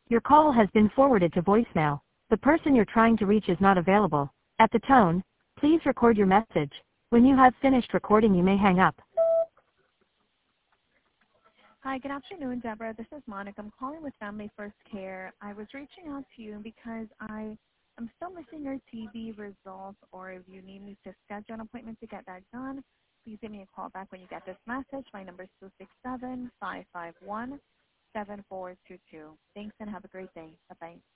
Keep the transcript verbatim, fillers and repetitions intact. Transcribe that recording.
Your call has been forwarded to voicemail. The person you're trying to reach is not available. At the tone, please record your message. When you have finished recording, you may hang up. Hi, good afternoon, Deborah. This is Monica. I'm calling with Family First Care. I was reaching out to you because I am still missing your T B results, or if you need me to schedule an appointment to get that done, please give me a call back when you get this message. My number is two six seven, five five one, seven four two two. Thanks and have a great day. Bye-bye.